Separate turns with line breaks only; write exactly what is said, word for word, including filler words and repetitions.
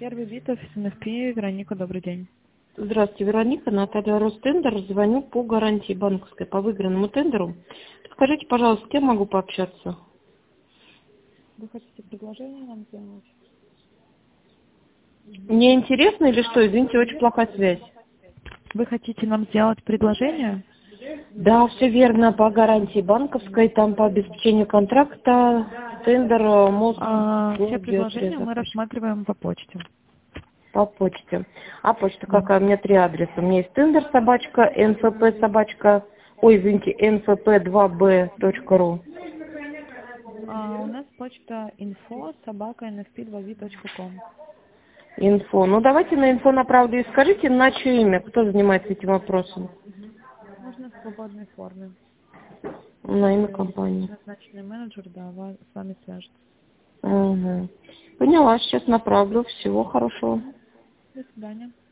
Первый битов, эн эф пи, Вероника, добрый день.
Здравствуйте, Вероника. Наталья Ростендер. Звоню по гарантии банковской по выигранному тендеру. Скажите, пожалуйста, с кем могу пообщаться?
Вы хотите предложение нам сделать?
Мне интересно или что? Извините, очень плохая связь.
Вы хотите нам сделать предложение?
Да, все верно. По гарантии банковской, там по обеспечению контракта, тендер, мост,
А, все
услуги,
предложения мы
отрезок.
рассматриваем по почте.
По почте. А почта
Да.
какая? У меня три адреса. У меня есть тендер собачка, эн эф пэ собачка, ой, извините, эн эф пэ два бэ точка ру.
А, у нас почта info собака эн эф пи два ви точка ком.
Инфо. Ну, давайте на инфо направлю и скажите, на чье имя, кто занимается этим вопросом?
Можно в свободной форме.
На имя
Если
компании.
назначенный менеджер, да, ва- с вами свяжется.
Угу. Поняла, сейчас направлю. Всего хорошего.
До свидания.